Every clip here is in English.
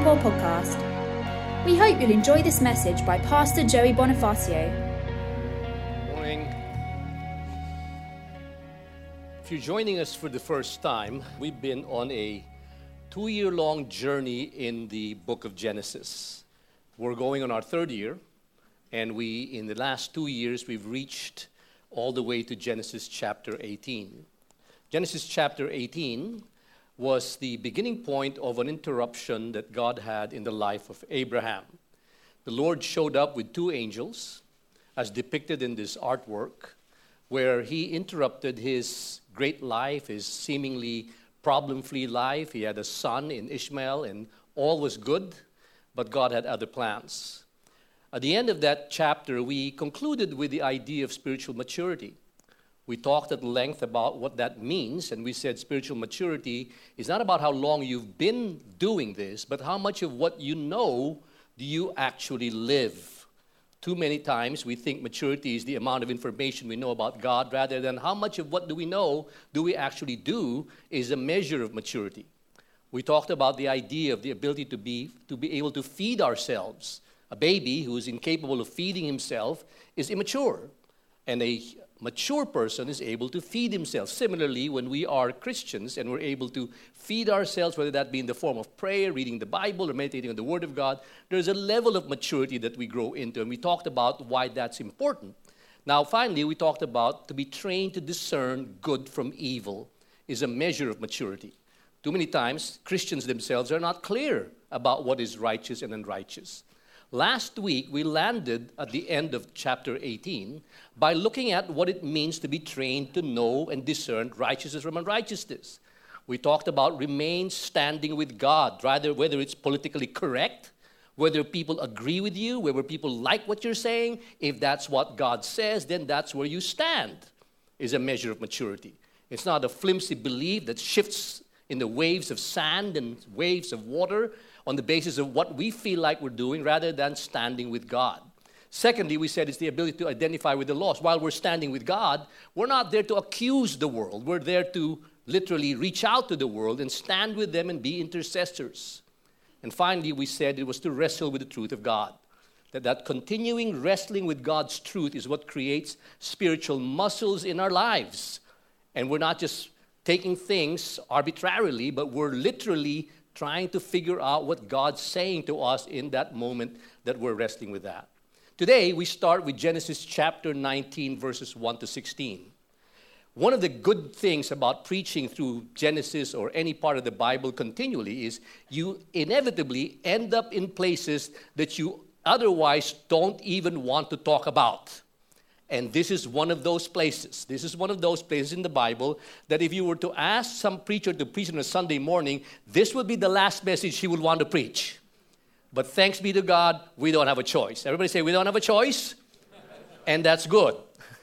Paul podcast. We hope you'll enjoy this message by Pastor Joey Bonifacio. Morning. If you're joining us for the first time, we've been on a 2-year-long journey in the book of Genesis. We're going on our 3rd year, and in the last 2 years, we've reached all the way to Genesis chapter 18. Genesis chapter 18 was the beginning point of an interruption that God had in the life of Abraham. The Lord showed up with 2 angels, as depicted in this artwork, where he interrupted his great life, his seemingly problem-free life. He had a son in Ishmael, and all was good, but God had other plans. At the end of that chapter, we concluded with the idea of spiritual maturity. We talked at length about what that means, and we said spiritual maturity is not about how long you've been doing this, but how much of what you know do you actually live. Too many times we think maturity is the amount of information we know about God, rather than how much of what do we know do we actually do is a measure of maturity. We talked about the idea of the ability to be able to feed ourselves. A baby who is incapable of feeding himself is immature, and a mature person is able to feed himself. Similarly, when we are Christians and we're able to feed ourselves, whether that be in the form of prayer, reading the Bible, or meditating on the Word of God, there's a level of maturity that we grow into, and we talked about why that's important. Now, finally, we talked about to be trained to discern good from evil is a measure of maturity. Too many times, Christians themselves are not clear about what is righteous and unrighteous. Last week, we landed at the end of chapter 18 by looking at what it means to be trained to know and discern righteousness from unrighteousness. We talked about remain standing with God, rather whether it's politically correct, whether people agree with you, whether people like what you're saying. If that's what God says, then that's where you stand, is a measure of maturity. It's not a flimsy belief that shifts in the waves of sand and waves of water on the basis of what we feel like we're doing rather than standing with God. Secondly, we said it's the ability to identify with the lost. While we're standing with God, we're not there to accuse the world. We're there to literally reach out to the world and stand with them and be intercessors. And finally, we said it was to wrestle with the truth of God. That continuing wrestling with God's truth is what creates spiritual muscles in our lives. And we're not just taking things arbitrarily, but we're literally trying to figure out what God's saying to us in that moment that we're wrestling with that. Today, we start with Genesis chapter 19, verses 1 to 16. One of the good things about preaching through Genesis or any part of the Bible continually is you inevitably end up in places that you otherwise don't even want to talk about. And this is one of those places. This is one of those places in the Bible that if you were to ask some preacher to preach on a Sunday morning, this would be the last message he would want to preach. But thanks be to God, we don't have a choice. Everybody say, we don't have a choice? And that's good.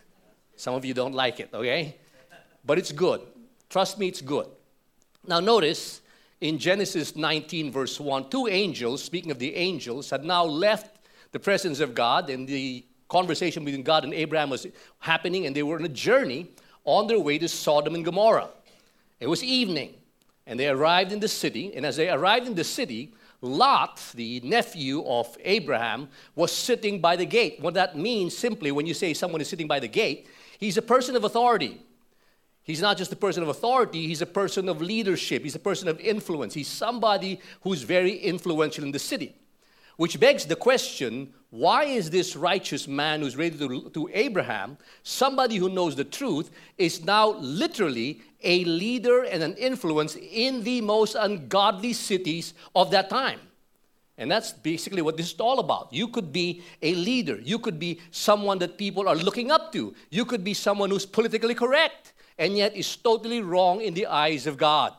Some of you don't like it, okay? But it's good. Trust me, it's good. Now notice, in Genesis 19, verse 1, 2 angels, speaking of the angels, had now left the presence of God, and the conversation between God and Abraham was happening, and they were on a journey on their way to Sodom and Gomorrah. It was evening, and they arrived in the city, and as they arrived in the city, Lot, the nephew of Abraham, was sitting by the gate. What that means simply, when you say someone is sitting by the gate, he's a person of authority. He's not just a person of authority, he's a person of leadership, he's a person of influence. He's somebody who's very influential in the city. Which begs the question, why is this righteous man who's related to Abraham, somebody who knows the truth, is now literally a leader and an influence in the most ungodly cities of that time? And that's basically what this is all about. You could be a leader. You could be someone that people are looking up to. You could be someone who's politically correct and yet is totally wrong in the eyes of God.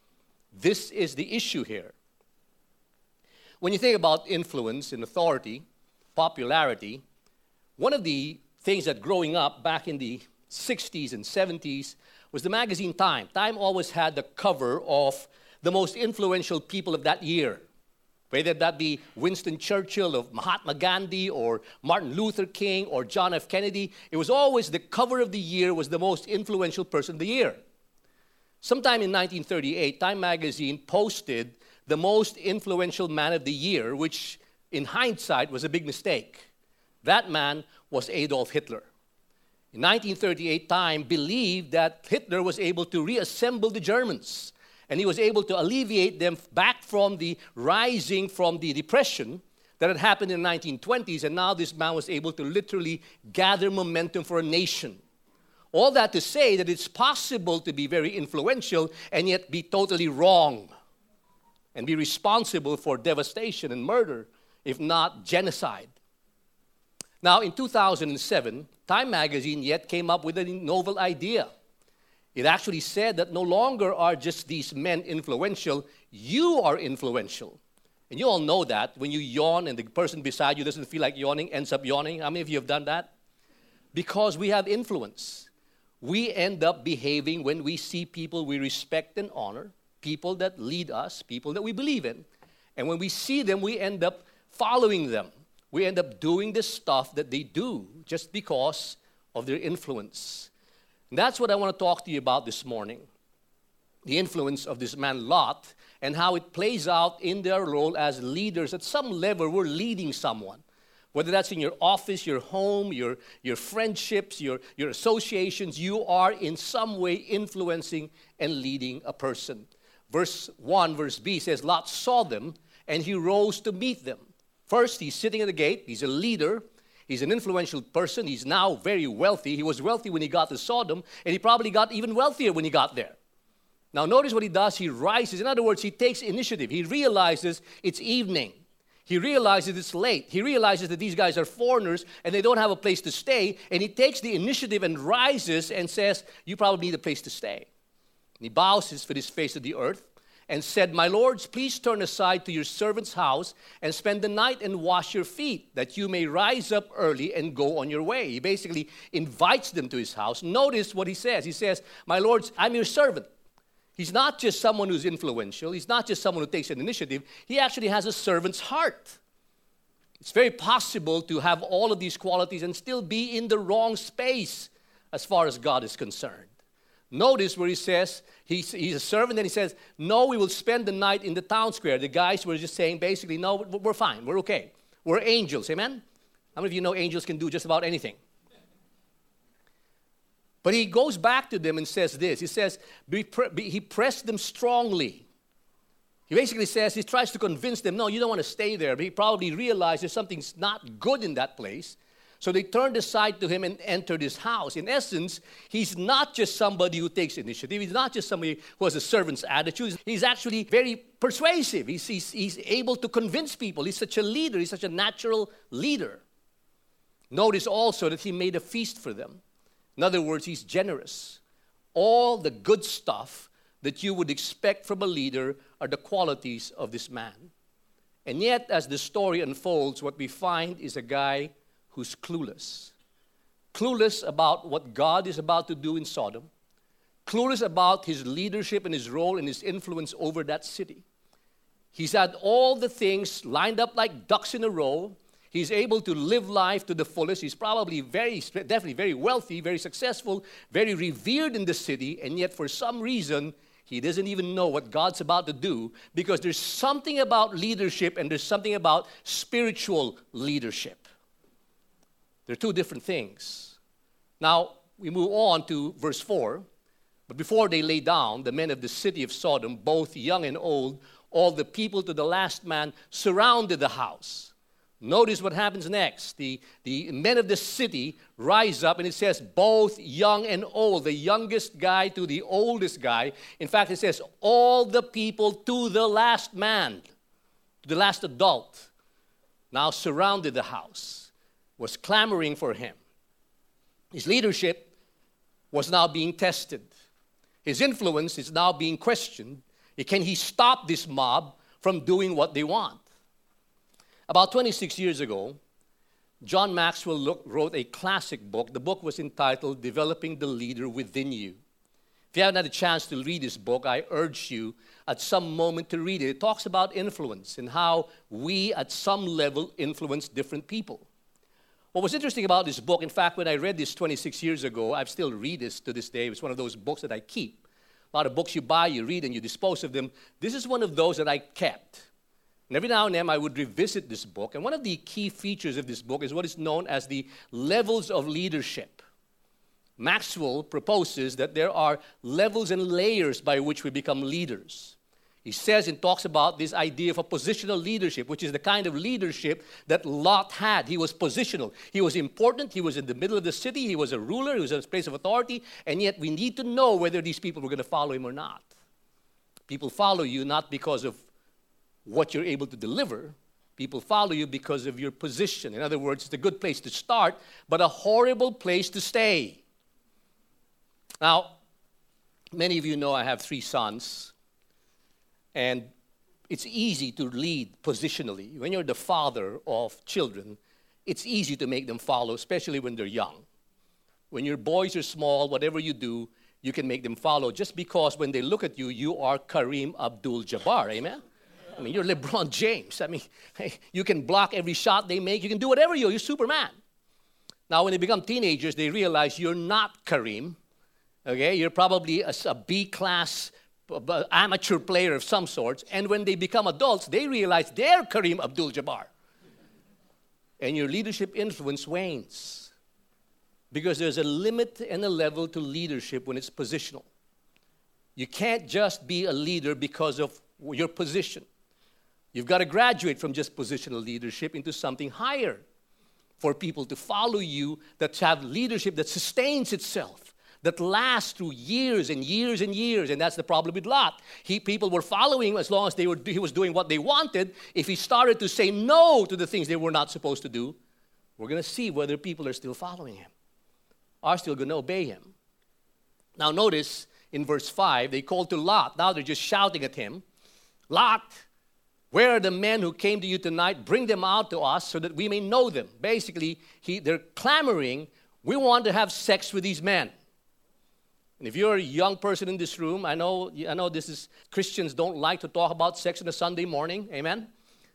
This is the issue here. When you think about influence and authority, popularity, one of the things that growing up back in the 60s and 70s was the magazine Time. Time always had the cover of the most influential people of that year. Whether that be Winston Churchill or Mahatma Gandhi or Martin Luther King or John F. Kennedy, it was always the cover of the year was the most influential person of the year. Sometime in 1938, Time magazine posted the most influential man of the year, which in hindsight was a big mistake. That man was Adolf Hitler. In 1938, Time believed that Hitler was able to reassemble the Germans, and he was able to alleviate them back from the rising from the depression that had happened in the 1920s, and now this man was able to literally gather momentum for a nation. All that to say that it's possible to be very influential and yet be totally wrong and be responsible for devastation and murder, if not genocide. Now, in 2007, Time magazine yet came up with a novel idea. It actually said that no longer are just these men influential, you are influential. And you all know that when you yawn and the person beside you doesn't feel like yawning, ends up yawning. How many of you have done that? Because we have influence. We end up behaving when we see people we respect and honor, people that lead us, people that we believe in. And when we see them, we end up following them. We end up doing the stuff that they do just because of their influence. And that's what I want to talk to you about this morning. The influence of this man Lot and how it plays out in their role as leaders. At some level, we're leading someone. Whether that's in your office, your home, your friendships, your associations, you are in some way influencing and leading a person. Verse 1, verse B says, Lot saw them and he rose to meet them. First, he's sitting at the gate. He's a leader. He's an influential person. He's now very wealthy. He was wealthy when he got to Sodom, and he probably got even wealthier when he got there. Now, notice what he does. He rises. In other words, he takes initiative. He realizes it's evening. He realizes it's late. He realizes that these guys are foreigners, and they don't have a place to stay, and he takes the initiative and rises and says, you probably need a place to stay. And he bows with his face to the earth and said, my lords, please turn aside to your servant's house and spend the night and wash your feet, that you may rise up early and go on your way. He basically invites them to his house. Notice what he says. He says, my lords, I'm your servant. He's not just someone who's influential. He's not just someone who takes an initiative. He actually has a servant's heart. It's very possible to have all of these qualities and still be in the wrong space as far as God is concerned. Notice where he says he's a servant, and he says, no, we will spend the night in the town square. The guys were just saying basically, no, we're fine. We're okay. We're angels. Amen? How many of you know angels can do just about anything? But he goes back to them and says this. He says, he pressed them strongly. He basically says, he tries to convince them, no, you don't want to stay there. But he probably realizes something's not good in that place. So they turned aside to him and entered his house. In essence, he's not just somebody who takes initiative. He's not just somebody who has a servant's attitude. He's actually very persuasive. He's able to convince people. He's such a leader. He's such a natural leader. Notice also that he made a feast for them. In other words, he's generous. All the good stuff that you would expect from a leader are the qualities of this man. And yet, as the story unfolds, what we find is a guy who's clueless. Clueless about what God is about to do in Sodom. Clueless about his leadership and his role and his influence over that city. He's had all the things lined up like ducks in a row. He's able to live life to the fullest. He's probably definitely very wealthy, very successful, very revered in the city, and yet for some reason, he doesn't even know what God's about to do, because there's something about leadership and there's something about spiritual leadership. They're two different things. Now, we move on to verse 4. But before they lay down, the men of the city of Sodom, both young and old, all the people to the last man, surrounded the house. Notice what happens next. The men of the city rise up, and it says both young and old, the youngest guy to the oldest guy. In fact, it says all the people to the last man, to the last adult, now surrounded the house, was clamoring for him. His leadership was now being tested. His influence is now being questioned. Can he stop this mob from doing what they want? About 26 years ago, John Maxwell wrote a classic book. The book was entitled Developing the Leader Within You. If you haven't had a chance to read this book, I urge you at some moment to read it. It talks about influence and how we at some level influence different people. What was interesting about this book, in fact, when I read this 26 years ago, I still read this to this day. It's one of those books that I keep. A lot of books you buy, you read, and you dispose of them. This is one of those that I kept. And every now and then I would revisit this book. And one of the key features of this book is what is known as the levels of leadership. Maxwell proposes that there are levels and layers by which we become leaders. He says and talks about this idea of a positional leadership, which is the kind of leadership that Lot had. He was positional. He was important. He was in the middle of the city. He was a ruler. He was in a place of authority. And yet we need to know whether these people were going to follow him or not. People follow you not because of what you're able to deliver. People follow you because of your position. In other words, it's a good place to start, but a horrible place to stay. Now, many of you know I have 3 sons. And it's easy to lead positionally. When you're the father of children, it's easy to make them follow, especially when they're young. When your boys are small, whatever you do, you can make them follow just because when they look at you, you are Kareem Abdul-Jabbar, amen? I mean, you're LeBron James. I mean, you can block every shot they make. You can do whatever you're Superman. Now, when they become teenagers, they realize you're not Kareem, okay? You're probably a B-class amateur player of some sorts, and when they become adults, they realize they're Kareem Abdul-Jabbar. And your leadership influence wanes because there's a limit and a level to leadership when it's positional. You can't just be a leader because of your position. You've got to graduate from just positional leadership into something higher for people to follow you, that have leadership that sustains itself, that lasts through years and years and years. And that's the problem with Lot. People were following him as long as he was doing what they wanted. If he started to say no to the things they were not supposed to do, we're going to see whether people are still following him, are still going to obey him. Now notice in verse 5, they called to Lot. Now they're just shouting at him, Lot, where are the men who came to you tonight? Bring them out to us so that we may know them. Basically, they're clamoring, we want to have sex with these men. And if you're a young person in this room, I know this is, Christians don't like to talk about sex on a Sunday morning, amen?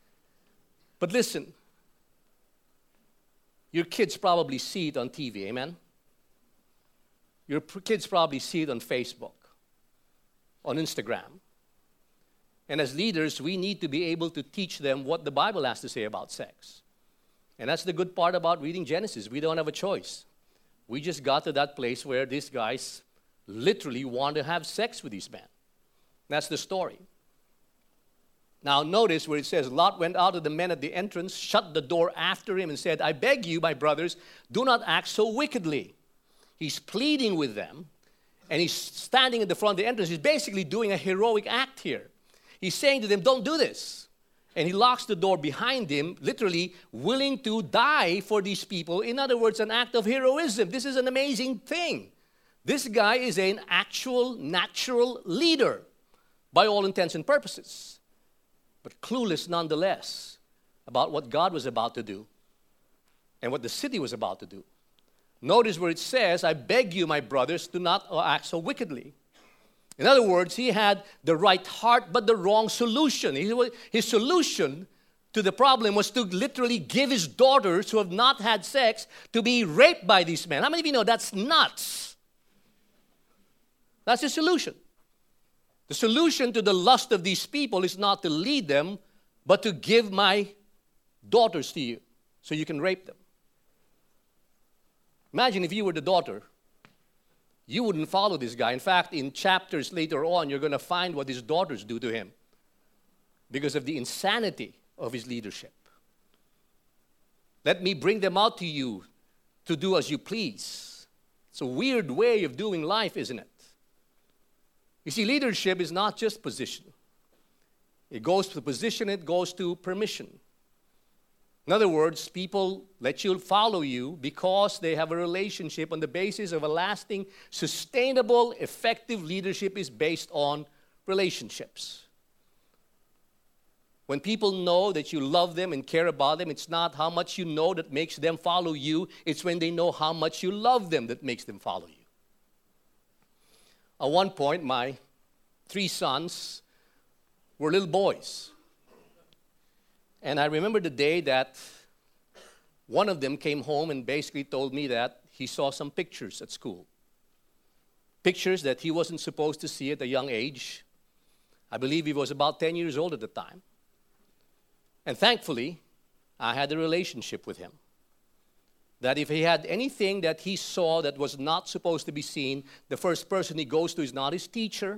But listen, your kids probably see it on TV, amen? Your kids probably see it on Facebook, on Instagram. And as leaders, we need to be able to teach them what the Bible has to say about sex. And that's the good part about reading Genesis. We don't have a choice. We just got to that place where these guys literally want to have sex with these men. That's the story. Now notice where it says, Lot went out to the men at the entrance, shut the door after him, and said, I beg you, my brothers, do not act so wickedly. He's pleading with them, and he's standing at the front of the entrance. He's basically doing a heroic act here. He's saying to them, don't do this. And he locks the door behind him, literally willing to die for these people. In other words, an act of heroism. This is an amazing thing. This guy is an actual, natural leader by all intents and purposes, but clueless nonetheless about what God was about to do and what the city was about to do. Notice where it says, I beg you, my brothers, do not act so wickedly. In other words, he had the right heart but the wrong solution. His solution to the problem was to literally give his daughters who have not had sex to be raped by these men. How many of you know that's nuts? That's the solution. The solution to the lust of these people is not to lead them, but to give my daughters to you so you can rape them. Imagine if you were the daughter. You wouldn't follow this guy. In fact, in chapters later on, you're going to find what his daughters do to him because of the insanity of his leadership. Let me bring them out to you to do as you please. It's a weird way of doing life, isn't it? You see, leadership is not just position. It goes to position, it goes to permission. In other words, people let you follow you because they have a relationship on the basis of a lasting, sustainable, effective leadership is based on relationships. When people know that you love them and care about them, it's not how much you know that makes them follow you. It's when they know how much you love them that makes them follow you. At one point, my 3 sons were little boys. And I remember the day that one of them came home and basically told me that he saw some pictures at school. pictures that he wasn't supposed to see at a young age. I believe he was about 10 years old at the time. And thankfully, I had a relationship with him. That if he had anything that he saw that was not supposed to be seen, the first person he goes to is not his teacher,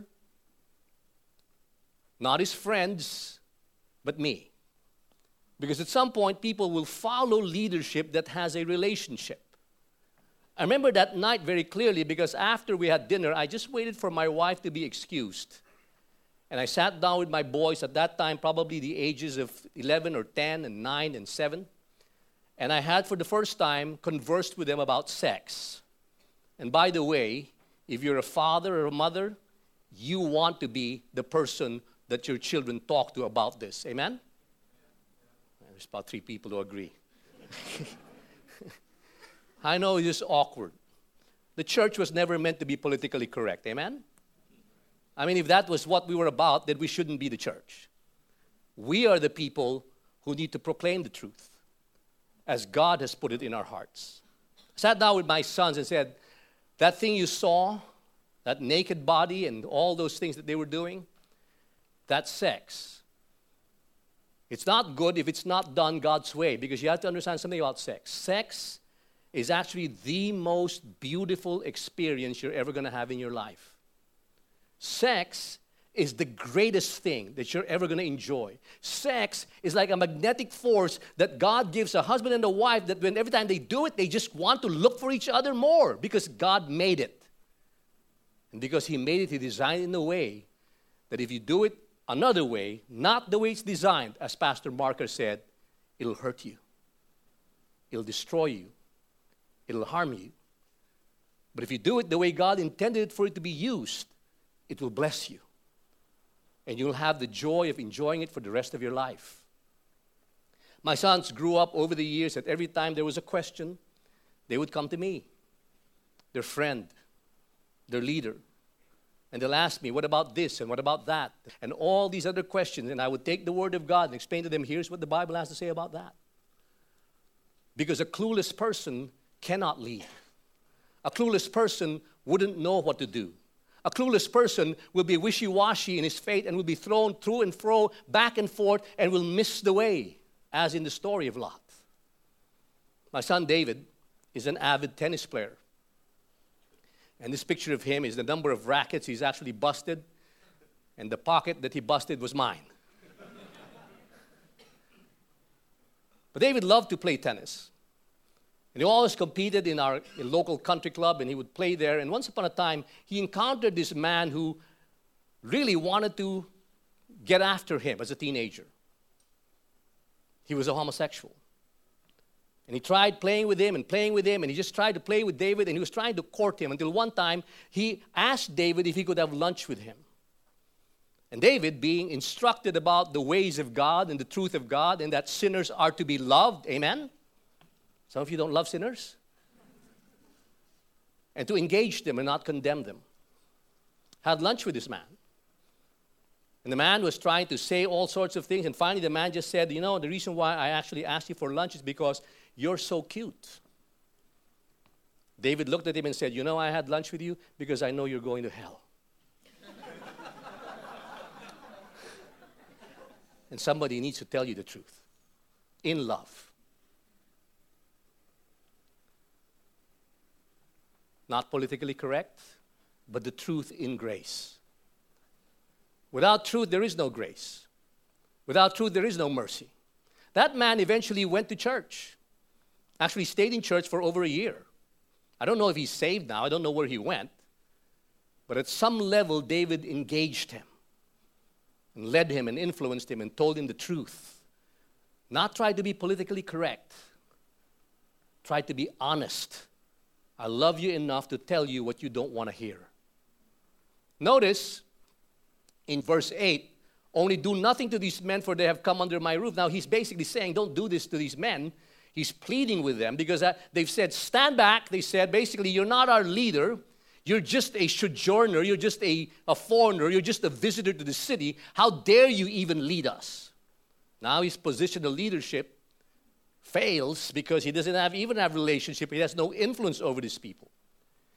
not his friends, but me. Because at some point, people will follow leadership that has a relationship. I remember that night very clearly because after we had dinner, I just waited for my wife to be excused. And I sat down with my boys at that time, probably the ages of 11 or 10 and 9 and 7. And I had, for the first time, conversed with them about sex. And by the way, if you're a father or a mother, you want to be the person that your children talk to about this. Amen? There's about 3 people who agree. I know it is awkward. The church was never meant to be politically correct. Amen? I mean, if that was what we were about, then we shouldn't be the church. We are the people who need to proclaim the truth as God has put it in our hearts. I sat down with my sons and said, that thing you saw, that naked body and all those things that they were doing, that's sex. It's not good if it's not done God's way, because you have to understand something about sex. Sex is actually the most beautiful experience you're ever going to have in your life. Sex is the greatest thing that you're ever going to enjoy. Sex is like a magnetic force that God gives a husband and a wife that when every time they do it, they just want to look for each other more because God made it. And because He made it, He designed it in a way that if you do it another way, not the way it's designed, as Pastor Marker said, it'll hurt you. It'll destroy you. It'll harm you. But if you do it the way God intended it for it to be used, it will bless you. And you'll have the joy of enjoying it for the rest of your life. My sons grew up over the years that every time there was a question, they would come to me, their friend, their leader. And they'll ask me, what about this and what about that? And all these other questions. And I would take the Word of God and explain to them, here's what the Bible has to say about that. Because a clueless person cannot lead. A clueless person wouldn't know what to do. A clueless person will be wishy-washy in his faith and will be thrown through and fro, back and forth, and will miss the way, as in the story of Lot. My son David is an avid tennis player. And this picture of him is the number of rackets he's actually busted, and the pocket that he busted was mine. But David loved to play tennis. And he always competed in our local country club, and he would play there. And once upon a time, he encountered this man who really wanted to get after him as a teenager. He was a homosexual. And he tried playing with him, and he just tried to play with David, and he was trying to court him until one time he asked David if he could have lunch with him. And David, being instructed about the ways of God and the truth of God, and that sinners are to be loved, amen? Some of you don't love sinners. And to engage them and not condemn them. Had lunch with this man. And the man was trying to say all sorts of things. And finally the man just said, you know, the reason why I actually asked you for lunch is because you're so cute. David looked at him and said, you know, I had lunch with you because I know you're going to hell. And somebody needs to tell you the truth. In love. Not politically correct, but the truth in grace. Without truth, there is no grace. Without truth, there is no mercy. That man eventually went to church. Actually stayed in church for over a year. I don't know if he's saved now. I don't know where he went. But at some level, David engaged him and led him and influenced him and told him the truth. Not tried to be politically correct. Tried to be honest. I love you enough to tell you what you don't want to hear. Notice in verse 8, only do nothing to these men for they have come under my roof. Now he's basically saying don't do this to these men. He's pleading with them because they've said stand back. They said basically you're not our leader. You're just a sojourner. You're just a foreigner. You're just a visitor to the city. How dare you even lead us? Now his position of leadership fails because he doesn't even have relationship. He has no influence over these people.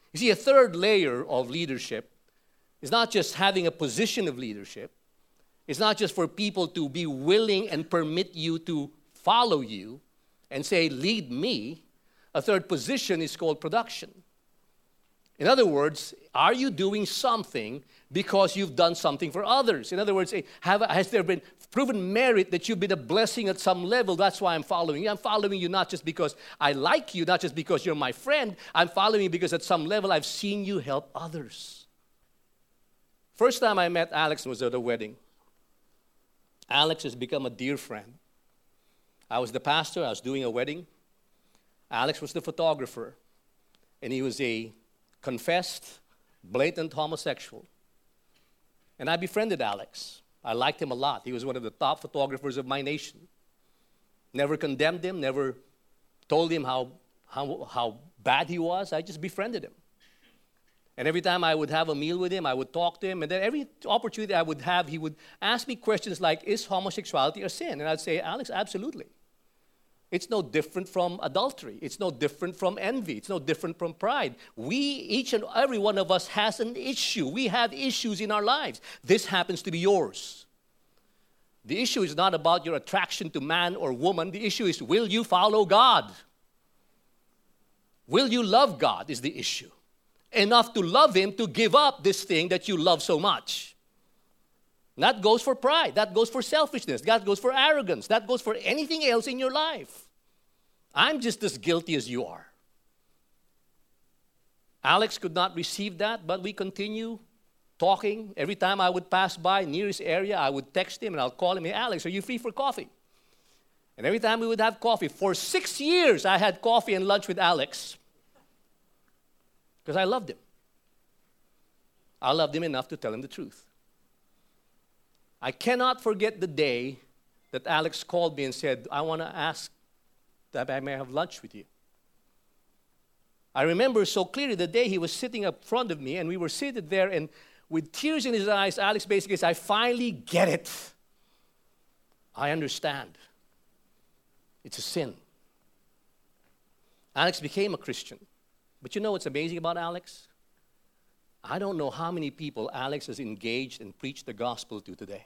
You see, a third layer of leadership is not just having a position of leadership. It's not just for people to be willing and permit you to follow you and say, lead me. A third position is called production. In other words, are you doing something because you've done something for others? In other words, has there been proven merit that you've been a blessing at some level? That's why I'm following you. I'm following you not just because I like you, not just because you're my friend. I'm following you because at some level I've seen you help others. First time I met Alex was at a wedding. Alex has become a dear friend. I was the pastor. I was doing a wedding. Alex was the photographer. And he was a confessed, blatant homosexual. And I befriended Alex. I liked him a lot. He was one of the top photographers of my nation. Never condemned him, never told him how bad he was. I just befriended him. And every time I would have a meal with him, I would talk to him. And then every opportunity I would have, he would ask me questions like, is homosexuality a sin? And I'd say, Alex, absolutely. It's no different from adultery. It's no different from envy. It's no different from pride. Each and every one of us has an issue. We have issues in our lives. This happens to be yours. The issue is not about your attraction to man or woman. The issue is, will you follow God? Will you love God is the issue. Enough to love Him to give up this thing that you love so much. That goes for pride. That goes for selfishness. That goes for arrogance. That goes for anything else in your life. I'm just as guilty as you are. Alex could not receive that, but we continue talking. Every time I would pass by near his area, I would text him and I'll call him, hey, Alex, are you free for coffee? And every time we would have coffee, for 6 years I had coffee and lunch with Alex because I loved him. I loved him enough to tell him the truth. I cannot forget the day that Alex called me and said, I want to ask that I may have lunch with you. I remember so clearly the day he was sitting up front of me and we were seated there, and with tears in his eyes, Alex basically said, I finally get it. I understand. It's a sin. Alex became a Christian. But you know what's amazing about Alex? I don't know how many people Alex has engaged and preached the gospel to today.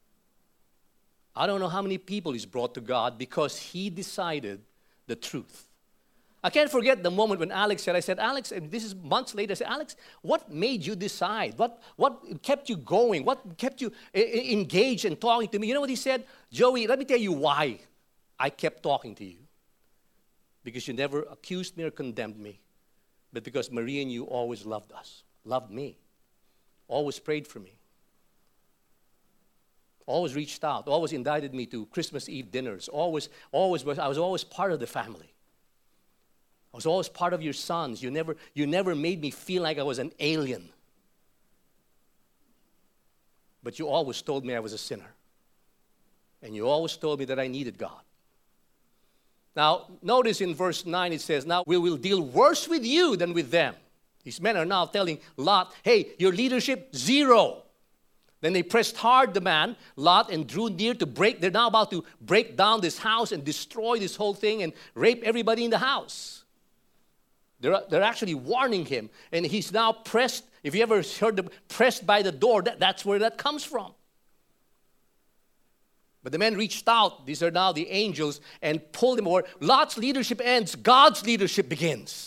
I don't know how many people he's brought to God because he decided the truth. I can't forget the moment when Alex said, I said, Alex, and this is months later, I said, Alex, what made you decide? What kept you going? What kept you engaged and talking to me? You know what he said? Joey, let me tell you why I kept talking to you. Because you never accused me or condemned me, but because Marie and you always loved us. Loved me, always prayed for me, always reached out, always invited me to Christmas Eve dinners, I was always part of the family. I was always part of your sons. You never made me feel like I was an alien. But you always told me I was a sinner. And you always told me that I needed God. Now, notice in verse 9 it says, now we will deal worse with you than with them. These men are now telling Lot, hey, your leadership, 0. Then they pressed hard the man, Lot, and drew near to break. They're now about to break down this house and destroy this whole thing and rape everybody in the house. They're actually warning him. And he's now pressed. If you ever heard the pressed by the door, that's where that comes from. But the men reached out. These are now the angels and pulled him over. Lot's leadership ends. God's leadership begins.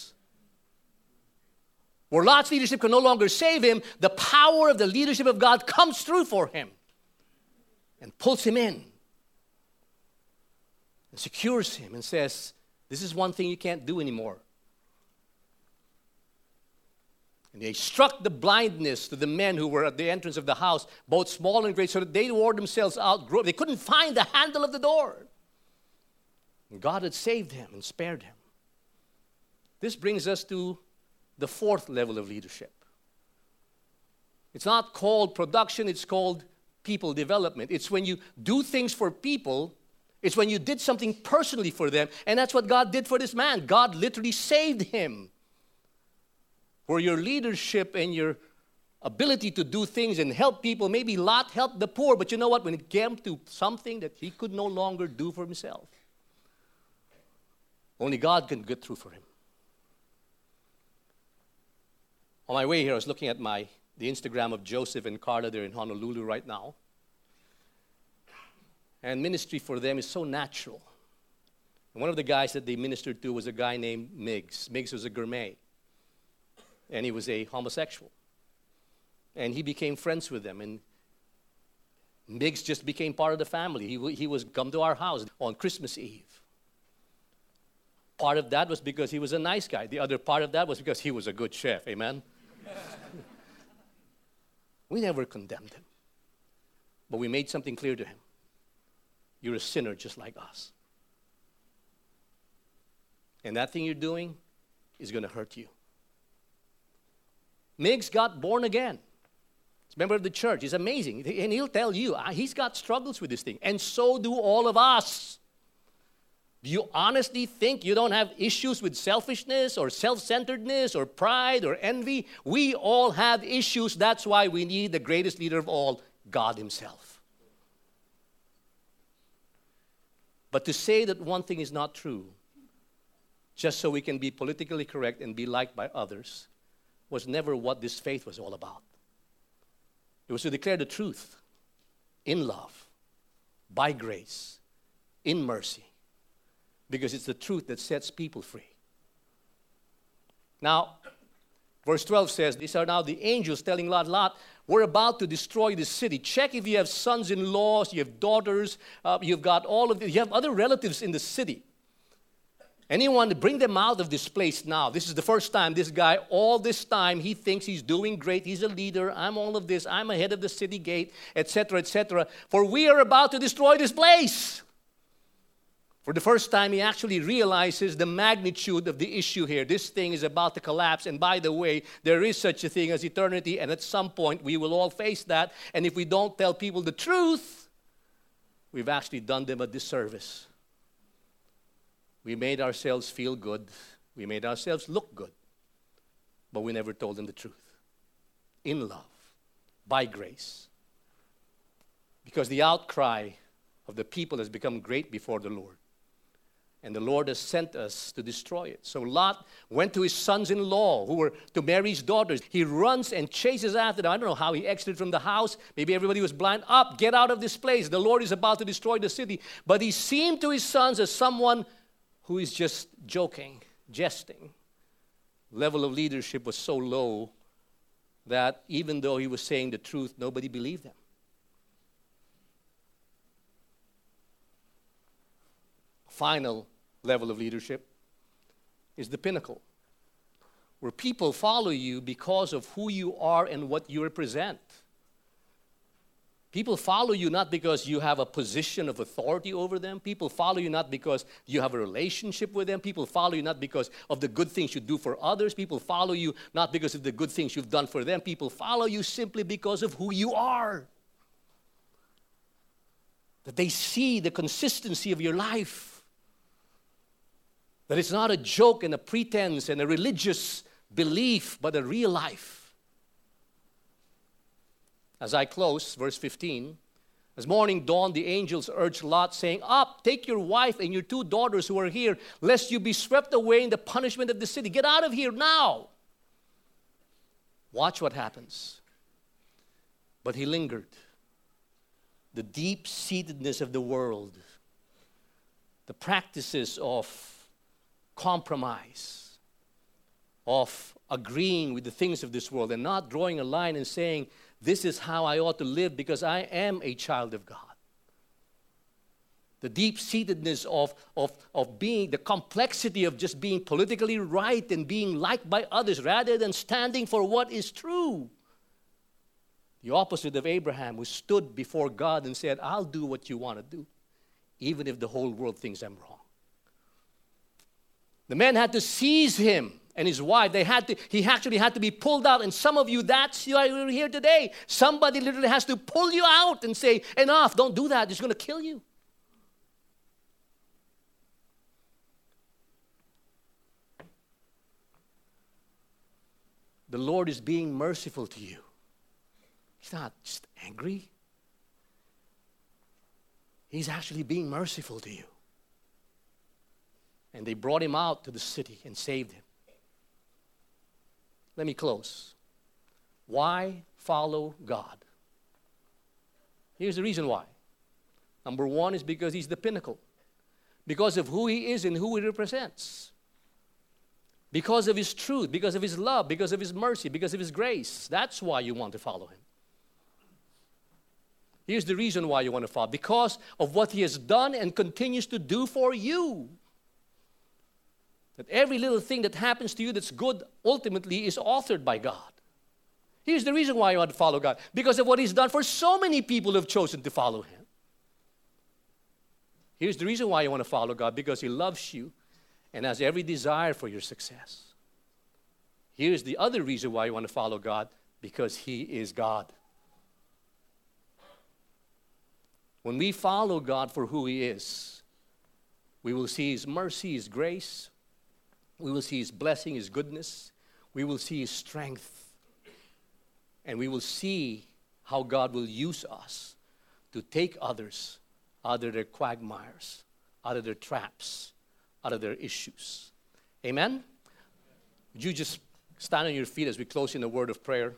Where Lot's leadership can no longer save him, the power of the leadership of God comes through for him and pulls him in and secures him and says, this is one thing you can't do anymore. And they struck the blindness to the men who were at the entrance of the house, both small and great, so that they wore themselves out. They couldn't find the handle of the door. And God had saved him and spared him. This brings us to the 4th level of leadership. It's not called production, it's called people development. It's when you do things for people, it's when you did something personally for them, and that's what God did for this man. God literally saved him. Where your leadership and your ability to do things and help people, maybe Lot helped the poor, but you know what? When it came to something that he could no longer do for himself, only God can get through for him. On my way here, I was looking at the Instagram of Joseph and Carla. They're in Honolulu right now. And ministry for them is so natural. And one of the guys that they ministered to was a guy named Miggs. Miggs was a gourmet. And he was a homosexual. And he became friends with them. And Miggs just became part of the family. He was come to our house on Christmas Eve. Part of that was because he was a nice guy. The other part of that was because he was a good chef. Amen? We never condemned him. But we made something clear to him. You're a sinner just like us. And that thing you're doing is going to hurt you. Miggs got born again. He's a member of the church. He's amazing. And he'll tell you, he's got struggles with this thing. And so do all of us. Do you honestly think you don't have issues with selfishness or self-centeredness or pride or envy? We all have issues. That's why we need the greatest leader of all, God himself. But to say that one thing is not true, just so we can be politically correct and be liked by others, was never what this faith was all about. It was to declare the truth in love, by grace, in mercy, because it's the truth that sets people free. Now, verse 12 says, these are now the angels telling Lot, we're about to destroy the city. Check if you have sons-in-laws, you have daughters, you've got all of this. You have other relatives in the city. Anyone to bring them out of this place now. This is the first time this guy, all this time, he thinks he's doing great. He's a leader. I'm all of this. I'm ahead of the city gate, etc., etc. For we are about to destroy this place. For the first time, he actually realizes the magnitude of the issue here. This thing is about to collapse. And by the way, there is such a thing as eternity. And at some point, we will all face that. And if we don't tell people the truth, we've actually done them a disservice. We made ourselves feel good. We made ourselves look good. But we never told them the truth. In love. By grace. Because the outcry of the people has become great before the Lord. And the Lord has sent us to destroy it. So Lot went to his sons-in-law who were to marry his daughters. He runs and chases after them. I don't know how he exited from the house. Maybe everybody was blind. Up, get out of this place. The Lord is about to destroy the city. But he seemed to his sons as someone who is just joking, jesting. Level of leadership was so low that even though he was saying the truth, nobody believed him. Final level of leadership is the pinnacle, where people follow you because of who you are and what you represent. People follow you not because you have a position of authority over them. People follow you not because you have a relationship with them. People follow you not because of the good things you do for others. People follow you not because of the good things you've done for them. People follow you simply because of who you are. That they see the consistency of your life. That it's not a joke and a pretense and a religious belief, but a real life. As I close, verse 15, as morning dawned, the angels urged Lot, saying, up, take your wife and your 2 daughters who are here, lest you be swept away in the punishment of the city. Get out of here now. Watch what happens. But he lingered. The deep-seatedness of the world, the practices of compromise, of agreeing with the things of this world and not drawing a line and saying, this is how I ought to live because I am a child of God. The deep-seatedness of being, the complexity of just being politically right and being liked by others rather than standing for what is true. The opposite of Abraham, who stood before God and said, I'll do what you want to do, even if the whole world thinks I'm wrong. The men had to seize him and his wife. He actually had to be pulled out. And some of you, that's why you're here today. Somebody literally has to pull you out and say, enough, don't do that. It's going to kill you. The Lord is being merciful to you. He's not just angry. He's actually being merciful to you. And they brought him out to the city and saved him. Let me close. Why follow God? Here's the reason why. Number one is because He's the pinnacle. Because of who He is and who He represents. Because of His truth, because of His love, because of His mercy, because of His grace. That's why you want to follow Him. Here's the reason why you want to follow. Because of what He has done and continues to do for you. That every little thing that happens to you that's good ultimately is authored by God. Here's the reason why you want to follow God. Because of what He's done for so many people who have chosen to follow Him. Here's the reason why you want to follow God. Because He loves you and has every desire for your success. Here's the other reason why you want to follow God. Because He is God. When we follow God for who He is, we will see His mercy, His grace. We will see His blessing, His goodness. We will see His strength. And we will see how God will use us to take others out of their quagmires, out of their traps, out of their issues. Amen? Would you just stand on your feet as we close in a word of prayer?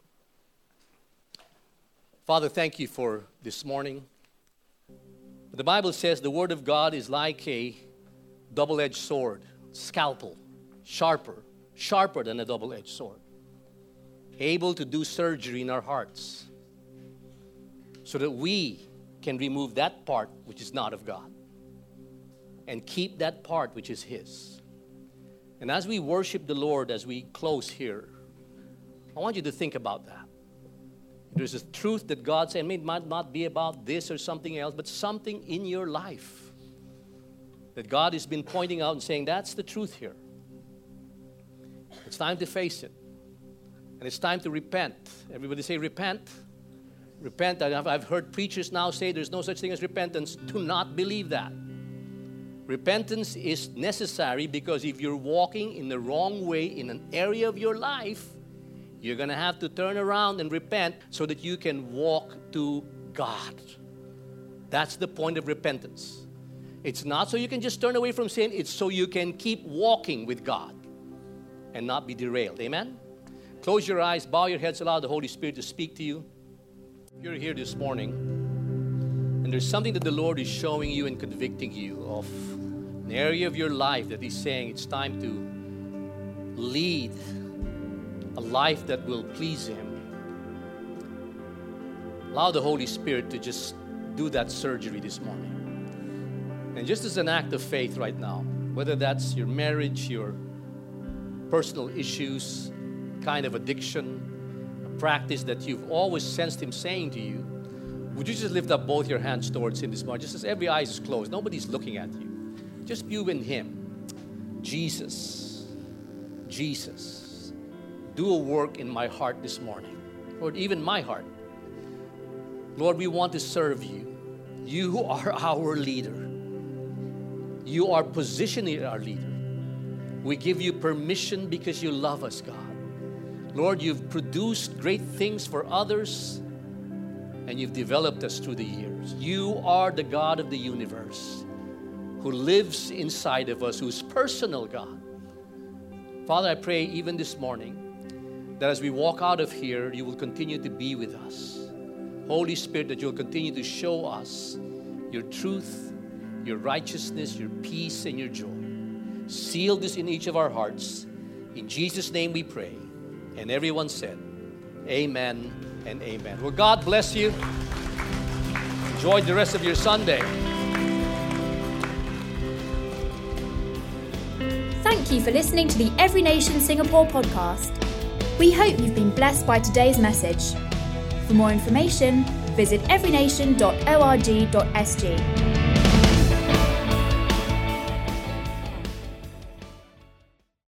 Father, thank you for this morning. The Bible says the Word of God is like a double-edged sword, scalpel, sharper than a double-edged sword, able to do surgery in our hearts so that we can remove that part which is not of God and keep that part which is His. And as we worship the Lord, as we close here, I want you to think about that. There's a truth that God said, it might not be about this or something else, but something in your life that God has been pointing out and saying, that's the truth here. It's time to face it. And it's time to repent. Everybody say repent. Repent. I've heard preachers now say there's no such thing as repentance. Do not believe that. Repentance is necessary because if you're walking in the wrong way in an area of your life, you're going to have to turn around and repent so that you can walk to God. That's the point of repentance. It's not so you can just turn away from sin. It's so you can keep walking with God and not be derailed. Amen? Close your eyes, bow your heads, allow the Holy Spirit to speak to you. If you're here this morning and there's something that the Lord is showing you and convicting you of, an area of your life that He's saying it's time to lead a life that will please Him. Allow the Holy Spirit to just do that surgery this morning. And just as an act of faith right now, whether that's your marriage, your personal issues, kind of addiction, a practice that you've always sensed Him saying to you, would you just lift up both your hands towards Him this morning? Just as every eye is closed, nobody's looking at you. Just you and Him. Jesus, do a work in my heart this morning. Lord, even my heart. Lord, we want to serve You. You are our leader. You are positioning our leader. We give You permission because You love us, God. Lord, You've produced great things for others and You've developed us through the years. You are the God of the universe who lives inside of us, who's personal, God. Father, I pray even this morning that as we walk out of here, You will continue to be with us. Holy Spirit, that You'll continue to show us Your truth, Your righteousness, Your peace, and Your joy. Seal this in each of our hearts. In Jesus' name we pray. And everyone said, amen and amen. Well, God bless you. Enjoy the rest of your Sunday. Thank you for listening to the Every Nation Singapore podcast. We hope you've been blessed by today's message. For more information, visit everynation.org.sg.